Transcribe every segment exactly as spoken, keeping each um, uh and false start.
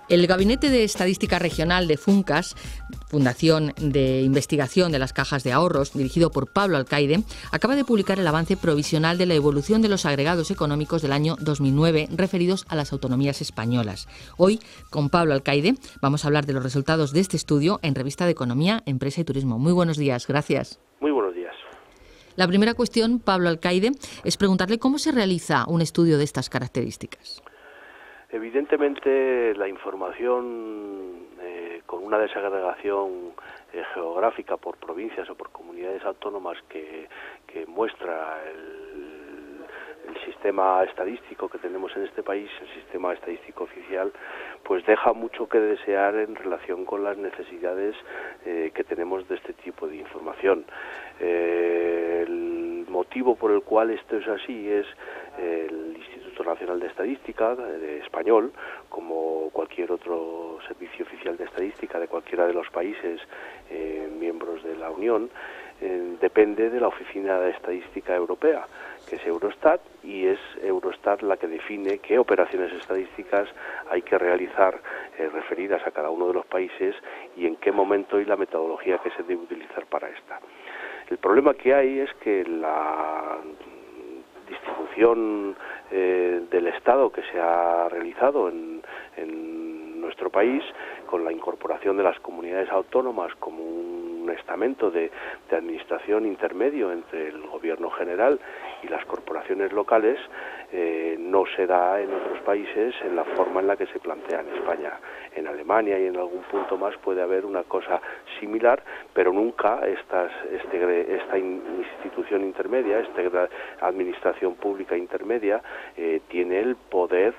El Gabinete de Estadística Regional de FUNCAS, Fundación de Investigación de las Cajas de Ahorros, dirigido por Pablo Alcaide, acaba de publicar el avance provisional de la evolución de los agregados económicos del año dos mil nueve referidos a las autonomías españolas. Hoy, con Pablo Alcaide, vamos a hablar de los resultados de este estudio en Revista de Economía, Empresa y Turismo. Muy buenos días, gracias. Muy buenos días. La primera cuestión, Pablo Alcaide, es preguntarle cómo se realiza un estudio de estas características. Evidentemente, la información eh, con una desagregación eh, geográfica por provincias o por comunidades autónomas que, que muestra el, el sistema estadístico que tenemos en este país, el sistema estadístico oficial, pues deja mucho que desear en relación con las necesidades eh, que tenemos de este tipo de información. Eh, el motivo por el cual esto es así es eh, el Instituto Nacional de Estadística de español, como cualquier otro servicio oficial de estadística de cualquiera de los países eh, miembros de la Unión, eh, depende de la Oficina de Estadística Europea, que es Eurostat, y es Eurostat la que define qué operaciones estadísticas hay que realizar eh, referidas a cada uno de los países y en qué momento y la metodología que se debe utilizar para esta. El problema que hay es que la distribución eh, del Estado que se ha realizado en, en nuestro país, con la incorporación de las comunidades autónomas como un estamento de, de administración intermedio entre el gobierno general y las corporaciones locales, eh, no se da en otros países en la forma en la que se plantea en España. En Alemania y en algún punto más puede haber una cosa similar, pero nunca estas, este, esta institución intermedia, esta administración pública intermedia, eh, tiene el poder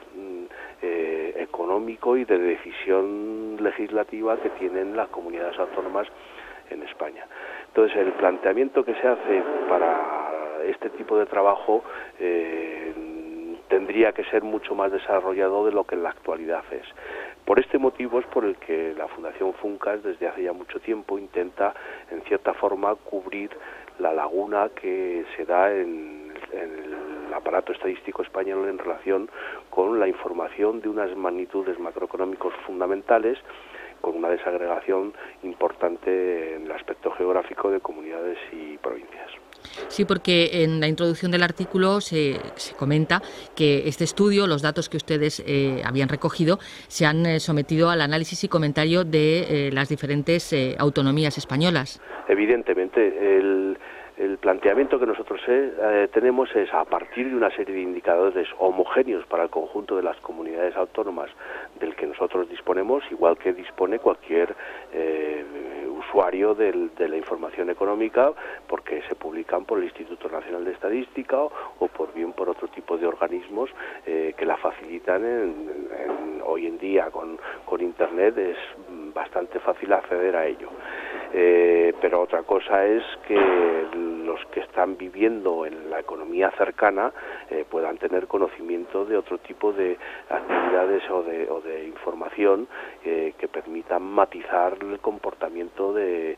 eh, económico y de decisión legislativa que tienen las comunidades autónomas en España. Entonces, el planteamiento que se hace para este tipo de trabajo eh, tendría que ser mucho más desarrollado de lo que en la actualidad es. Por este motivo es por el que la Fundación FUNCAS desde hace ya mucho tiempo intenta, en cierta forma, cubrir la laguna que se da en, en el aparato estadístico español en relación con la información de unas magnitudes macroeconómicos fundamentales, con una desagregación importante en el aspecto geográfico de comunidades y provincias. Sí, porque en la introducción del artículo se, se comenta que este estudio, los datos que ustedes eh, habían recogido, se han eh, sometido al análisis y comentario de eh, las diferentes eh, autonomías españolas. Evidentemente, el, el planteamiento que nosotros eh, tenemos es, a partir de una serie de indicadores homogéneos para el conjunto de las comunidades autónomas del que nosotros disponemos, igual que dispone cualquier eh, usuario del, de la información económica, porque se publican por el Instituto Nacional de Estadística o, o por bien por otro tipo de organismos eh, que la facilitan. En, en, hoy en día con, con Internet es bastante fácil acceder a ello. Eh, pero otra cosa es que los que están viviendo en la economía cercana eh, puedan tener conocimiento de otro tipo de actividades o de, o de información eh, que permitan matizar el comportamiento de,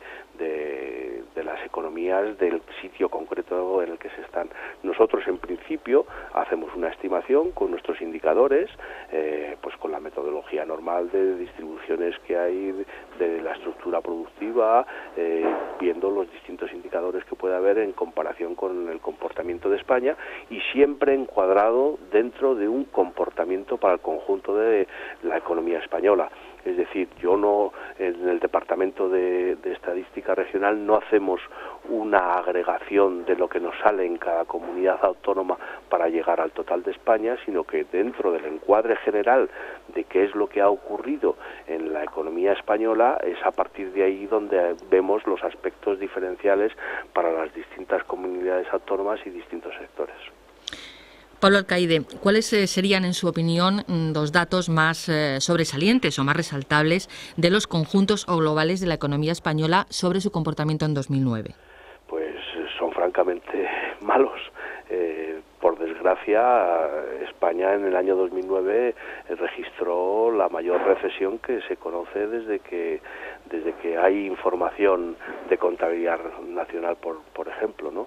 de, de las economías del sitio concreto en el que se están. Nosotros, en principio, hacemos una estimación con nuestros indicadores, eh, pues con la metodología normal de distribuciones que hay de, de la estructura productiva, eh, viendo los distintos indicadores que puede haber en comparación con el comportamiento de España, y siempre encuadrado dentro de un comportamiento para el conjunto de la economía española. Es decir, yo no, en el Departamento de, de Estadística Regional no hacemos una agregación de lo que nos sale en cada comunidad autónoma para llegar al total de España, sino que dentro del encuadre general de qué es lo que ha ocurrido en la economía española, es a partir de ahí donde vemos los aspectos diferenciales para las distintas comunidades autónomas y distintos sectores. Pablo Alcaide, ¿cuáles eh, serían, en su opinión, los datos más eh, sobresalientes o más resaltables de los conjuntos o globales de la economía española sobre su comportamiento en dos mil nueve? Pues son francamente malos. Eh, por desgracia, España en el año dos mil nueve registró la mayor recesión que se conoce desde que desde que hay información de contabilidad nacional, por por ejemplo, ¿no?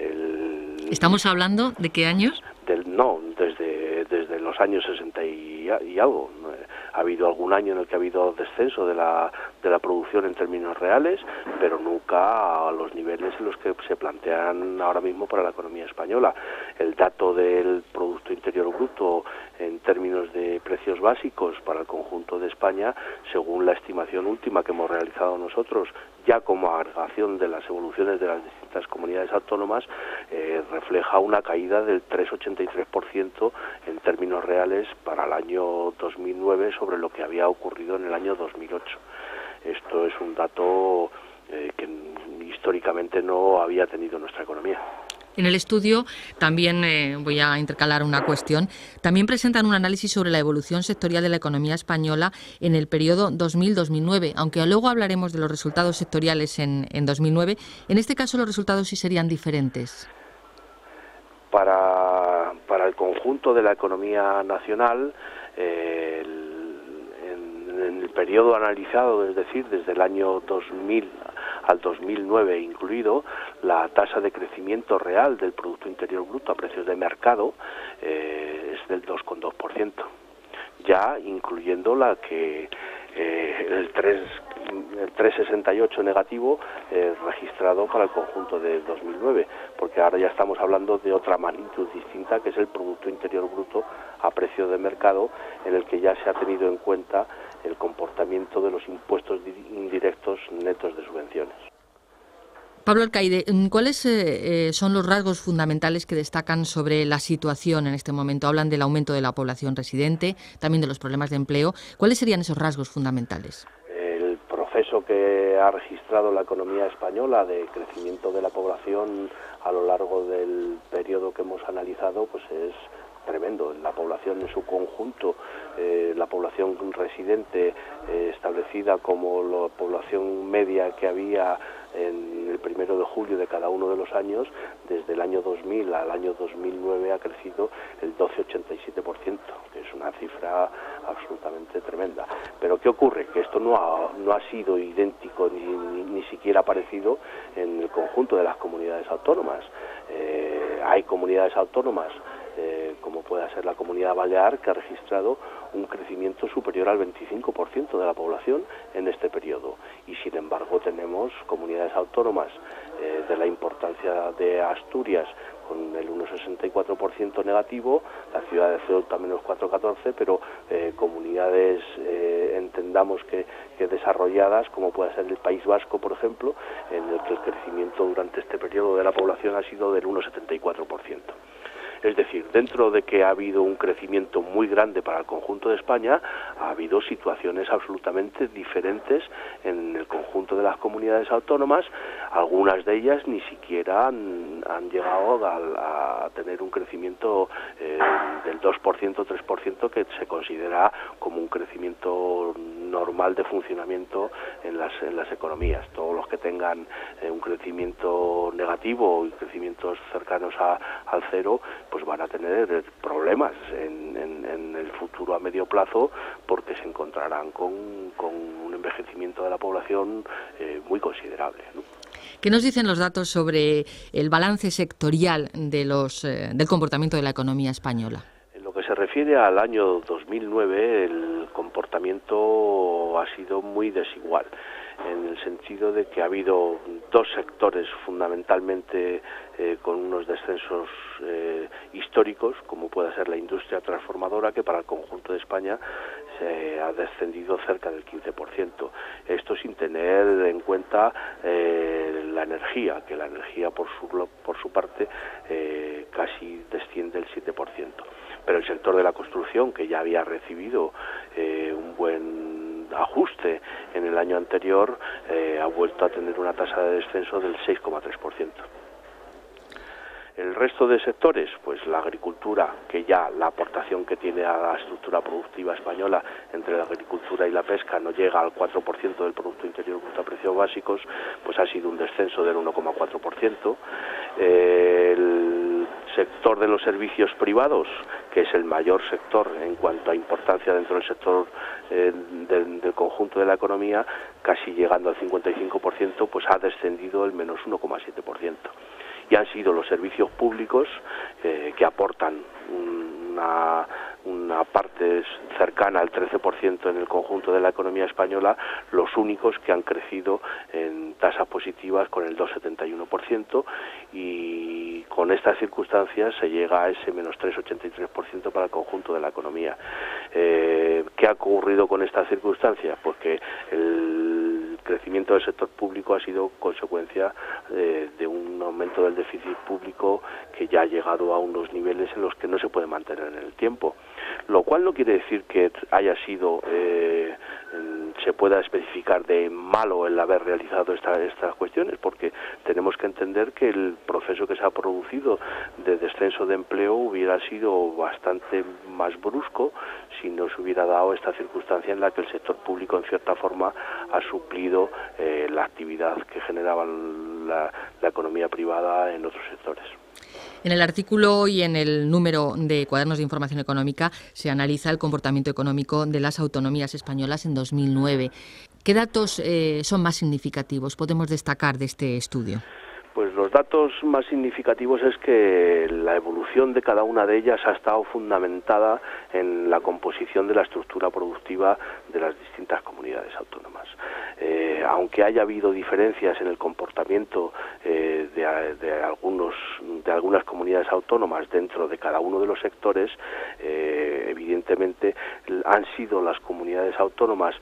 El, ¿Estamos hablando de qué años? Del, no, desde desde los años sesenta y, y algo. Ha habido algún año en el que ha habido descenso de la, de la producción en términos reales, pero nunca a los niveles en los que se plantean ahora mismo para la economía española. El dato del Producto Interior Bruto en términos de precios básicos para el conjunto de España, según la estimación última que hemos realizado nosotros, ya como agregación de las evoluciones de las distintas comunidades autónomas, eh, refleja una caída del tres coma ochenta y tres por ciento en términos reales para el año dos mil nueve sobre lo que había ocurrido en el año dos mil ocho. Esto es un dato eh, que históricamente no había tenido nuestra economía. En el estudio también eh, voy a intercalar una cuestión. También presentan un análisis sobre la evolución sectorial de la economía española en el periodo dos mil a dos mil nueve, aunque luego hablaremos de los resultados sectoriales en, en dos mil nueve. En este caso los resultados sí serían diferentes. Para, para el conjunto de la economía nacional, eh, el, en, en el periodo analizado, es decir, desde el año dos mil al dos mil nueve incluido, la tasa de crecimiento real del Producto Interior Bruto a precios de mercado eh, es del dos coma dos por ciento, ya incluyendo la que eh, el tres coma sesenta y ocho negativo eh, registrado para el conjunto de dos mil nueve, porque ahora ya estamos hablando de otra magnitud distinta, que es el Producto Interior Bruto a precio de mercado, en el que ya se ha tenido en cuenta el comportamiento de los impuestos indirectos netos de subvenciones. Pablo Alcaide, ¿cuáles eh, son los rasgos fundamentales que destacan sobre la situación en este momento? Hablan del aumento de la población residente, también de los problemas de empleo. ¿Cuáles serían esos rasgos fundamentales? El proceso que ha registrado la economía española de crecimiento de la población a lo largo del periodo que hemos analizado, pues es tremendo. La población en su conjunto, eh, la población residente eh, establecida como la población media que había en el primero de julio de cada uno de los años, desde el año dos mil al año dos mil nueve ha crecido el doce coma ochenta y siete por ciento, que es una cifra absolutamente tremenda. Pero ¿qué ocurre? Que esto no ha, no ha sido idéntico ni, ni, ni siquiera parecido en el conjunto de las comunidades autónomas. Eh, hay comunidades autónomas Eh, como pueda ser la Comunidad Balear, que ha registrado un crecimiento superior al veinticinco por ciento de la población en este periodo. Y sin embargo tenemos comunidades autónomas eh, de la importancia de Asturias con el uno coma sesenta y cuatro por ciento negativo, la ciudad de Ceuta menos cuatro coma catorce, pero eh, comunidades, eh, entendamos que, que desarrolladas, como puede ser el País Vasco, por ejemplo, en el que el crecimiento durante este periodo de la población ha sido del uno coma setenta y cuatro por ciento. Es decir, dentro de que ha habido un crecimiento muy grande para el conjunto de España, ha habido situaciones absolutamente diferentes en el conjunto de las comunidades autónomas. Algunas de ellas ni siquiera han, han llegado a, a tener un crecimiento eh, del dos por ciento, tres por ciento, que se considera como un crecimiento normal de funcionamiento en las, en las economías. Todos los que tengan eh, un crecimiento negativo y crecimientos cercanos a, al cero, pues van a tener problemas en, en, en el futuro a medio plazo, porque se encontrarán con, con un envejecimiento de la población eh, muy considerable, ¿no? ¿Qué nos dicen los datos sobre el balance sectorial de los, eh, del comportamiento de la economía española? En lo que se refiere al año dos mil nueve, el comportamiento ha sido muy desigual, en el sentido de que ha habido dos sectores fundamentalmente eh, con unos descensos eh, históricos, como puede ser la industria transformadora, que para el conjunto de España se ha descendido cerca del quince por ciento. Esto sin tener en cuenta eh, la energía, que la energía por su, por su parte eh, casi desciende el siete por ciento. Pero el sector de la construcción, que ya había recibido eh, un buen ajuste en el año anterior, eh, ha vuelto a tener una tasa de descenso del seis coma tres por ciento. El resto de sectores, pues la agricultura, que ya la aportación que tiene a la estructura productiva española entre la agricultura y la pesca no llega al cuatro por ciento del Producto Interior Bruto a precios básicos, pues ha sido un descenso del uno coma cuatro por ciento. Eh, el sector de los servicios privados, que es el mayor sector en cuanto a importancia dentro del sector eh, del, del conjunto de la economía, casi llegando al cincuenta y cinco por ciento, pues ha descendido el menos uno coma siete por ciento. Y han sido los servicios públicos eh, que aportan una una parte cercana al trece por ciento en el conjunto de la economía española, los únicos que han crecido en tasas positivas con el dos coma setenta y uno por ciento, y con estas circunstancias se llega a ese menos tres coma ochenta y tres por ciento para el conjunto de la economía. Eh, ¿Qué ha ocurrido con estas circunstancias? Pues que el crecimiento del sector público ha sido consecuencia eh, de un aumento del déficit público que ya ha llegado a unos niveles en los que no se puede mantener en el tiempo, lo cual no quiere decir que haya sido eh, se pueda especificar de malo el haber realizado esta, estas cuestiones, porque tenemos que entender que el proceso que se ha producido de descenso de empleo hubiera sido bastante más brusco si no se hubiera dado esta circunstancia en la que el sector público en cierta forma ha suplido eh, la actividad que generaba la, la economía privada en otros sectores. En el artículo y en el número de Cuadernos de Información Económica se analiza el comportamiento económico de las autonomías españolas en dos mil nueve. ¿Qué datos eh, son más significativos? Podemos destacar de este estudio. Pues los datos más significativos es que la evolución de cada una de ellas ha estado fundamentada en la composición de la estructura productiva de las distintas comunidades autónomas. Eh, aunque haya habido diferencias en el comportamiento eh, de, de, algunos, de algunas comunidades autónomas dentro de cada uno de los sectores, eh, evidentemente han sido las comunidades autónomas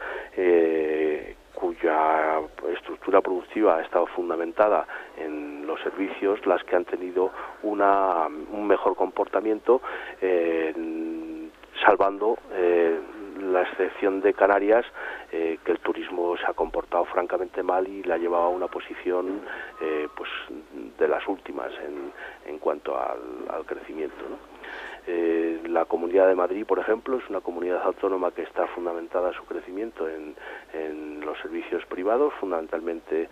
eh, cuya estructura productiva ha estado fundamentada en los servicios, las que han tenido una, un mejor comportamiento, eh, salvando eh, la excepción de Canarias, eh, que el turismo se ha comportado francamente mal y la ha llevado a una posición eh, pues de las últimas en, en cuanto al, al crecimiento, ¿no? Eh, la Comunidad de Madrid, por ejemplo, es una comunidad autónoma que está fundamentada su crecimiento en, en los servicios privados, fundamentalmente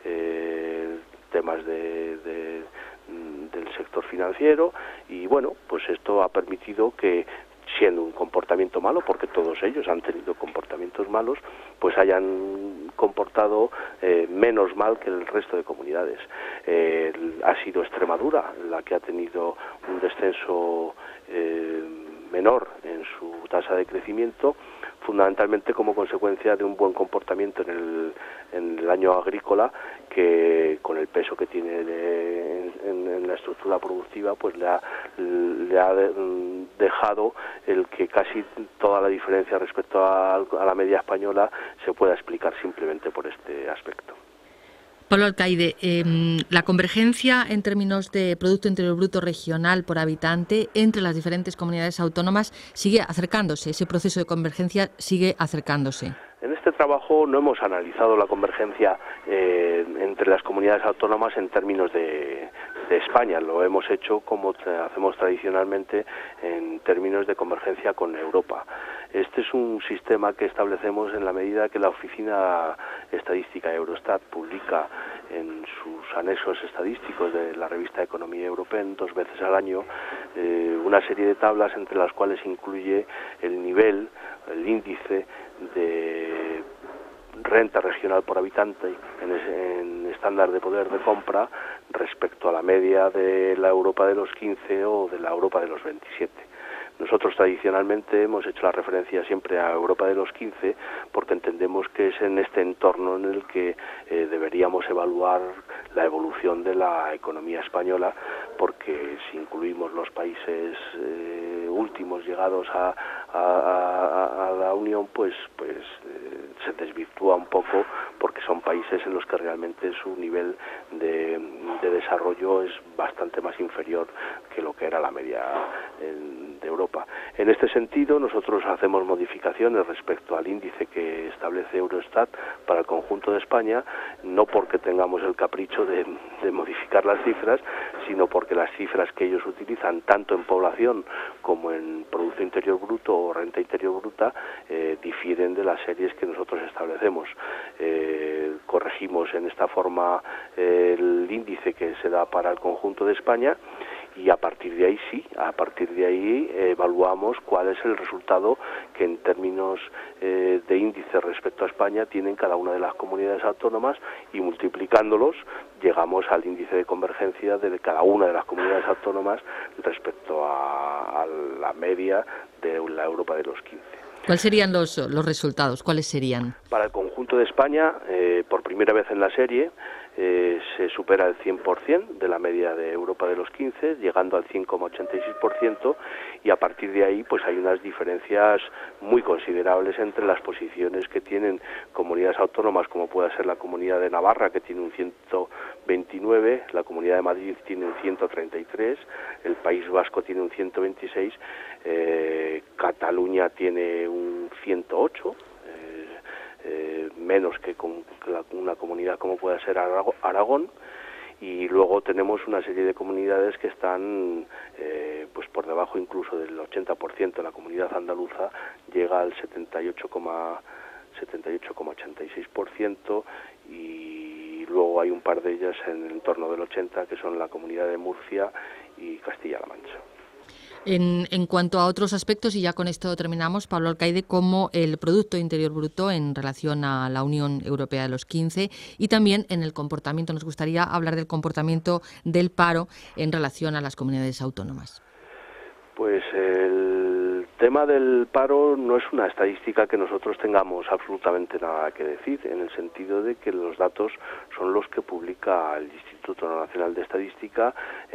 eh, temas de, de, del sector financiero, y bueno, pues esto ha permitido que, siendo un comportamiento malo, porque todos ellos han tenido comportamientos malos, pues hayan comportado eh, menos mal que el resto de comunidades. Eh, ha sido Extremadura la que ha tenido un descenso eh, menor en su tasa de crecimiento, fundamentalmente como consecuencia de un buen comportamiento en el, en el año agrícola, que con el peso que tiene de, en, en la estructura productiva, pues le ha, le ha dejado el que casi toda la diferencia respecto a, a la media española se pueda explicar simplemente por este aspecto. Pablo Alcaide, eh, la convergencia en términos de Producto Interior Bruto regional por habitante entre las diferentes comunidades autónomas sigue acercándose, ese proceso de convergencia sigue acercándose. En este trabajo no hemos analizado la convergencia eh, entre las comunidades autónomas en términos de, de España, lo hemos hecho como hacemos tradicionalmente en términos de convergencia con Europa. Este es un sistema que establecemos en la medida que la Oficina Estadística de Eurostat publica en sus anexos estadísticos de la revista Economía European dos veces al año eh, una serie de tablas entre las cuales incluye el nivel, el índice de renta regional por habitante en, ese, en estándar de poder de compra respecto a la media de la Europa de los quince o de la Europa de los veintisiete. Nosotros tradicionalmente hemos hecho la referencia siempre a Europa de los quince porque entendemos que es en este entorno en el que eh, deberíamos evaluar la evolución de la economía española, porque si incluimos los países eh, últimos llegados a, a, a, a la Unión, pues, pues eh, se desvirtúa un poco, porque son países en los que realmente su nivel de, de desarrollo es bastante más inferior que lo que era la media en, de Europa. En este sentido, nosotros hacemos modificaciones respecto al índice que establece Eurostat para el conjunto de España, no porque tengamos el capricho de, de modificar las cifras, sino porque las cifras que ellos utilizan, tanto en población como en Producto Interior Bruto o Renta Interior Bruta, eh, difieren de las series que nosotros establecemos. Eh, corregimos en esta forma eh, el índice que se da para el conjunto de España, y a partir de ahí sí, a partir de ahí eh, evaluamos cuál es el resultado que en términos eh, de índice respecto a España tienen cada una de las comunidades autónomas, y multiplicándolos llegamos al índice de convergencia de cada una de las comunidades autónomas respecto a, a la media de la Europa de los quince. ¿Cuáles serían los, los resultados? ¿Cuáles serían? Para el conjunto de España, eh, por primera vez en la serie, eh, se supera el cien por ciento de la media de Europa de los quince, llegando al cien coma ochenta y seis por ciento, y a partir de ahí pues hay unas diferencias muy considerables entre las posiciones que tienen comunidades autónomas, como puede ser la Comunidad de Navarra, que tiene un ciento veintinueve, la Comunidad de Madrid tiene un ciento treinta y tres, el País Vasco tiene un ciento veintiséis, eh, Cataluña tiene un ciento ocho, Eh, menos que con la, una comunidad como pueda ser Aragón, y luego tenemos una serie de comunidades que están eh, pues por debajo incluso del ochenta por ciento. La comunidad andaluza llega al setenta y ocho coma ochenta y seis por ciento, y luego hay un par de ellas en el entorno del ochenta, que son la comunidad de Murcia y Castilla-La Mancha. En, en cuanto a otros aspectos, y ya con esto terminamos, Pablo Alcaide, como el Producto Interior Bruto en relación a la Unión Europea de los quince, y también en el comportamiento, nos gustaría hablar del comportamiento del paro en relación a las comunidades autónomas. Pues el tema del paro no es una estadística que nosotros tengamos absolutamente nada que decir, en el sentido de que los datos son los que publica el Instituto Nacional de Estadística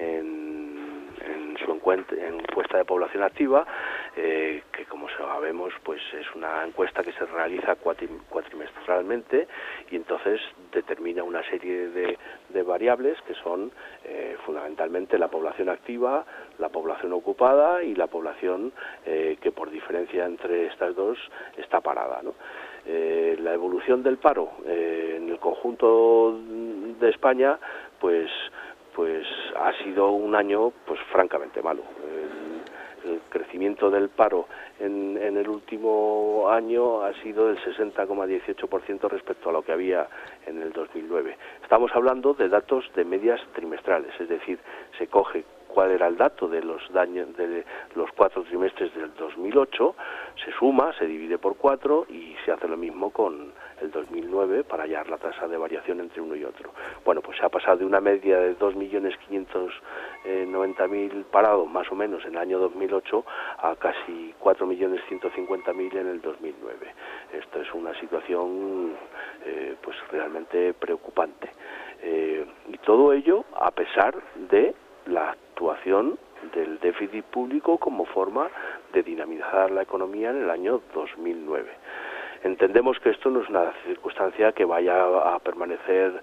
en en su encuesta de población activa, eh, que como sabemos pues es una encuesta que se realiza cuatrimestralmente, y entonces determina una serie de, de variables que son eh, fundamentalmente la población activa, la población ocupada y la población eh, que por diferencia entre estas dos está parada, ¿no? Eh, la evolución del paro eh, en el conjunto de España pues pues ha sido un año pues francamente malo. El, el crecimiento del paro en, en el último año ha sido del sesenta coma dieciocho por ciento respecto a lo que había en el dos mil nueve. Estamos hablando de datos de medias trimestrales, es decir, se coge cuál era el dato de los daños de los cuatro trimestres del dos mil ocho, se suma, se divide por cuatro y se hace lo mismo con el dos mil nueve para hallar la tasa de variación entre uno y otro. Bueno, pues se ha pasado de una media de dos millones quinientos noventa mil parados más o menos en el año dos mil ocho a casi cuatro millones ciento cincuenta mil en el dos mil nueve. Esto es una situación eh, pues realmente preocupante. Eh, y todo ello a pesar de la actuación del déficit público como forma de dinamizar la economía en el año dos mil nueve. Entendemos que esto no es una circunstancia que vaya a permanecer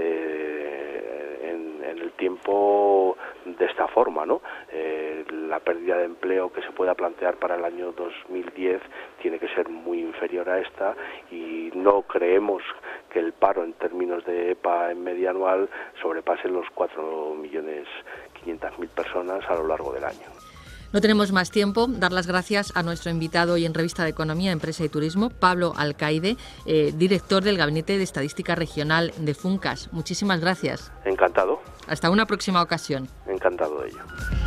eh, en, en el tiempo de esta forma, ¿no? Eh, la pérdida de empleo que se pueda plantear para el año dos mil diez tiene que ser muy inferior a esta, y no creemos que el paro en términos de E P A en media anual sobrepase los cuatro millones quinientas mil personas a lo largo del año. No tenemos más tiempo. Dar las gracias a nuestro invitado hoy en Revista de Economía, Empresa y Turismo, Pablo Alcaide, eh, director del Gabinete de Estadística Regional de Funcas. Muchísimas gracias. Encantado. Hasta una próxima ocasión. Encantado de ello.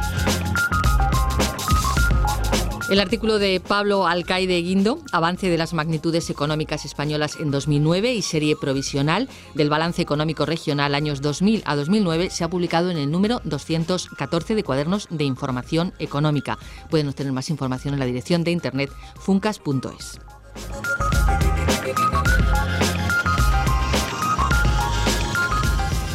El artículo de Pablo Alcaide Guindo, avance de las magnitudes económicas españolas en dos mil nueve y serie provisional del balance económico regional años dos mil a dos mil nueve, se ha publicado en el número doscientos catorce de Cuadernos de Información Económica. Pueden obtener más información en la dirección de internet funcas punto es.